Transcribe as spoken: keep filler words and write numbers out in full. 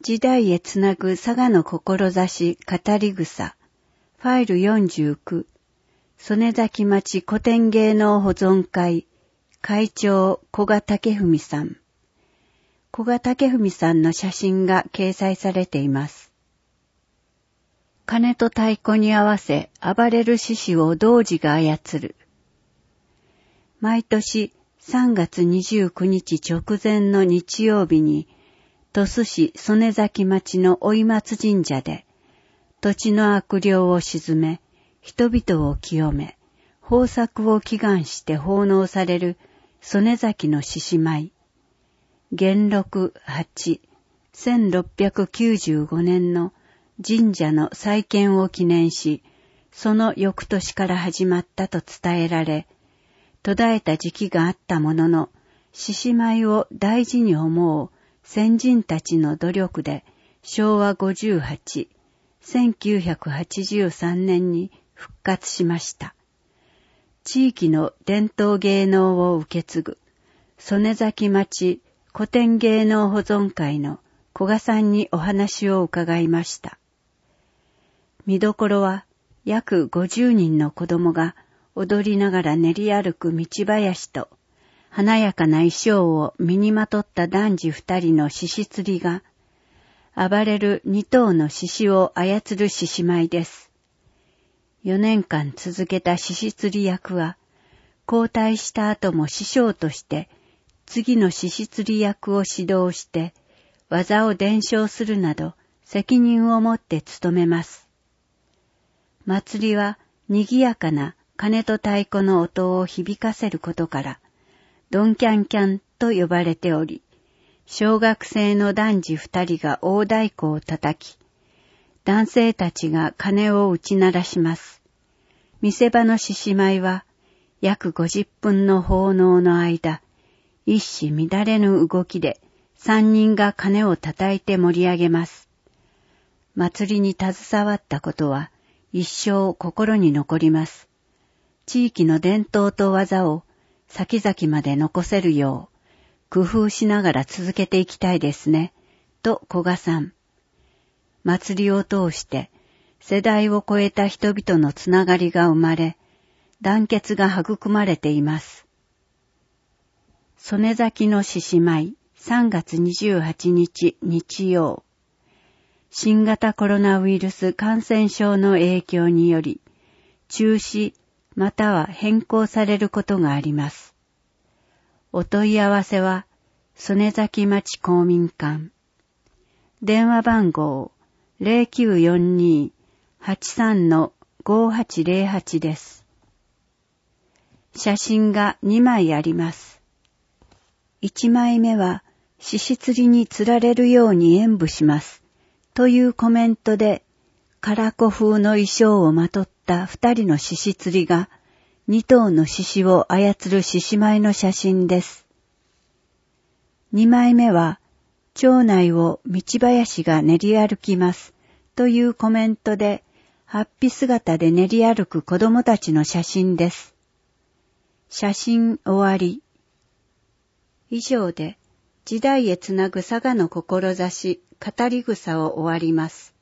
時代へつなぐ佐賀の志語り草ファイルよんじゅうきゅう曽根崎町古典芸能保存会会長古賀武文さん。古賀武文さんの写真が掲載されています。鐘と太鼓に合わせ暴れる獅子を童子が操る。毎年さんがつにじゅうくにち直前の日曜日に鳥栖市曽根崎町の追松神社で土地の悪霊を鎮め、人々を清め、豊作を祈願して奉納される曽根崎の獅子舞。元禄はち、せんろっぴゃくきゅうじゅうごねんの神社の再建を記念し、その翌年から始まったと伝えられ、途絶えた時期があったものの、獅子舞を大事に思う先人たちの努力で、しょうわごじゅうはち、せんきゅうひゃくはちじゅうさんねんに復活しました。地域の伝統芸能を受け継ぐ、曽根崎町古典芸能保存会の古賀さんにお話を伺いました。見どころは約ごじゅうにんの子供が踊りながら練り歩く道林と、華やかな衣装を身にまとった男児二人の獅子釣りが、暴れる二頭の獅子を操る獅子舞です。よねんかん続けた獅子釣り役は、交代した後も師匠として、次の獅子釣り役を指導して、技を伝承するなど、責任を持って務めます。祭りは、賑やかな鐘と太鼓の音を響かせることから、ドンキャンキャンと呼ばれており、小学生の男児二人が大太鼓を叩き、男性たちが鐘を打ち鳴らします。見せ場の獅子舞は、約ごじゅっぷんの奉納の間、一糸乱れぬ動きで三人が鐘を叩いて盛り上げます。祭りに携わったことは一生心に残ります。地域の伝統と技を先々まで残せるよう工夫しながら続けていきたいですね、と古賀さん。祭りを通して世代を超えた人々のつながりが生まれ、団結が育まれています。曽根崎の獅子舞さんがつにじゅうはちにち日曜。新型コロナウイルス感染症の影響により、中止または変更されることがあります。お問い合わせは、曽根崎町公民館。電話番号 ゼロきゅうよんに はちさん ごはちゼロはち です。写真がにまいあります。いちまいめは、獅子釣りに釣られるように演舞します。というコメントで、唐子風の衣装をまとった二人の獅子釣りが、二頭の獅子を操る獅子舞の写真です。にまいめは、町内を道林が練り歩きます。というコメントで、法被姿で練り歩く子供たちの写真です。写真終わり。以上で、時代へつなぐ佐賀の志語り草を終わります。